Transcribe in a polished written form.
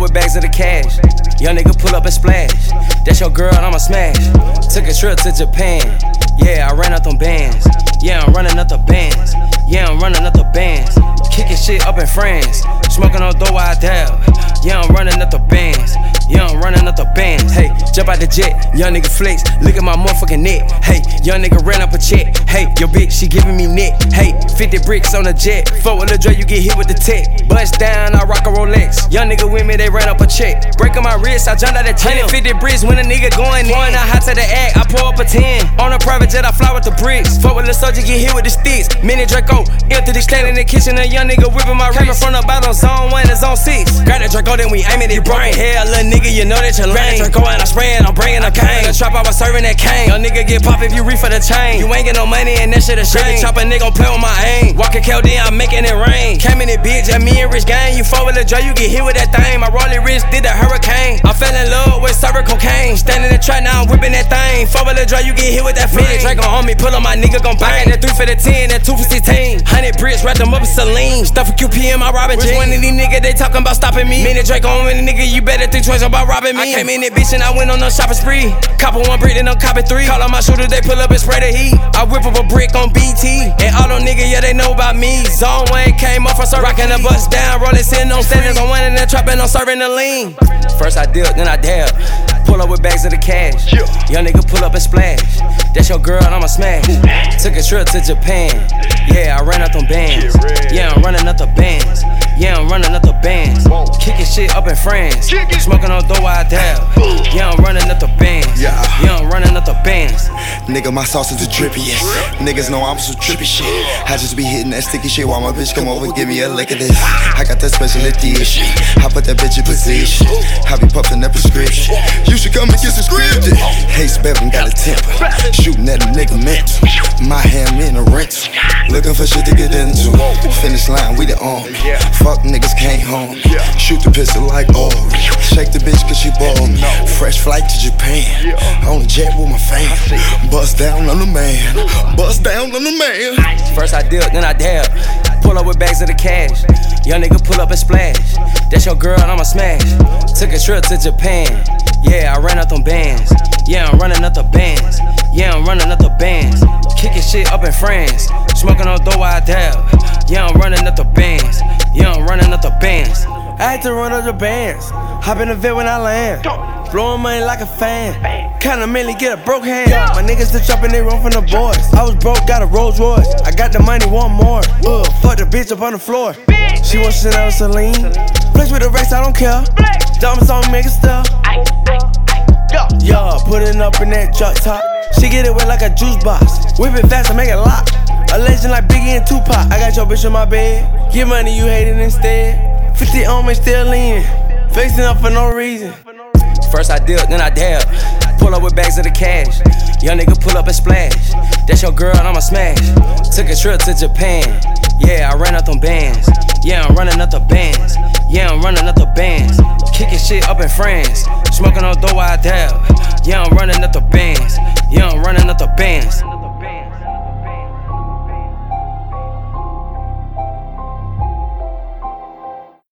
with bags of the cash. Young nigga pull up and splash. That's your girl and I'ma smash. Took a trip to Japan. Yeah, I ran up them bands. Yeah, I'm running up the bands. Yeah, I'm running up the bands. Kicking shit up in France. Smoking on dough I dab. Yeah, I'm running up the bands. Yeah, I'm running up the bands. Hey, jump out the jet. Young nigga flex. Look at my motherfucking neck. Hey, young nigga ran up a check. Hey, your bitch, she giving me neck. Hey, 50 bricks on the jet. Fuck with the Dre, you get hit with the tech. Bust down, I rock a Rolex. Young nigga with me, they ran up a check. Breaking my wrist, I jumped out the gym. 150 bricks when a nigga going in. Going out hot to the act, I pour up a 10. On a private jet, I fly with the bricks. Fuck with the soldier, get hit with the sticks. Mini Draco, empty the stand in the kitchen. A young nigga whipping my wrist. Coming from the bottom, zone 1 and zone 6. Grab the Draco, then we aim at it brain. Hell, little nigga, you know that you're lame. Draco and I spraying, I'm bringing a cane. The trap, I was serving that cane. Young nigga get pop if you reef for the chain. You ain't get no money and that shit a shame. Chop a nigga, gon' play with my aim. Walking KLD, I'm making it rain. Came in it, bitch, and me and Rich gang. You fuck with the Dre, you get hit with that thing. My Rollie wrist did the hurricane. I fell in love with server cocaine. Standing in the trap, now I'm whipping that thing. Fuck with the Dre, you get hit with that flame. Draco on me, pull on my nigga, gon' bang. That 3 for the 10, that 2 for 16. 100 bricks, wrap them up with Celine. Stuff for QP in my Robin jeans. Which one of these niggas, they talking about stopping me? Me and Draco on me, nigga, you better think twice about robbing me. I came in that bitch and I went on a shopping spree. Copper 1 brick, then I'm copping 3. Call on my shooters, they pull up and spray the heat. I whip up a brick on BT. And all them niggas, yeah, they know about me. Zone 1 came up from serving. Rockin' the bus down, rolling, sitting on standings. I'm winning that trap and I'm serving the lean. First I dip, then I dab. Pull up with bags of the cash. Young nigga pull up and splash. That's your girl and I'ma smash. Took a trip to Japan. Yeah, I ran up them bands. Yeah, I'm running up the bands. Yeah, I'm running up the bands. Kicking shit up in France. Smoking on dough I dab. Yeah, I'm running up the bands. Yeah, I'm running up the bands. Nigga, my sauce is the drippiest. Niggas know I'm so trippy shit. I just be hitting that sticky shit while my bitch come over, give me a lick of this. I got that special edition. I put that bitch in position. I be puffin' that prescription. You should come and get subscripted. Hey, Bevan got a temper. Shooting at a nigga mental. My hand in a rental. Looking for shit to get into. Finish line, we the army. Fuck niggas can't harm me. Shoot the pistol like Ori. Shake the bitch cause she ballin'. Fresh flight to Japan. On the jet with my fam. Bust down on the man. Bust down on the man. First I dip, then I dab. Pull up with bags of the cash. Young nigga pull up and splash. That's your girl and I'ma smash. Took a trip to Japan. Yeah, I ran up them bands. Yeah, I'm running up the bands. Yeah, I'm running up the bands. Kicking shit up in France. Smoking on dough I dab. Yeah, I'm running up the bands. Yeah, I'm running up the bands. I had to run up the bands. Hop in the vet when I land. Blowing money like a fan. Kinda mainly get a broke hand. My niggas still chopping, they run from the boys. I was broke, got a Rolls Royce. I got the money, want more. Fuck the bitch up on the floor. She wants Chanel and Celine. Flex with the racks, I don't care. Diamonds on making stuff. Yeah, putting up in that drop top. She get it wet like a juice box. Whip it fast and make it lock. A legend like Biggie and Tupac. I got your bitch in my bed. Give money, you hate it instead. 50 on me, still leaning. Facing up for no reason. First I dip, then I dab. Pull up with bags of the cash. Young nigga pull up and splash. That's your girl and I'ma smash. Took a trip to Japan. Yeah, I ran up them bands. Yeah, I'm running up the bands. Yeah, I'm running up the bands. Kicking shit up in France. Smoking on dough I dab. Yeah, I'm running up the bands. Yeah, I'm running up the bands.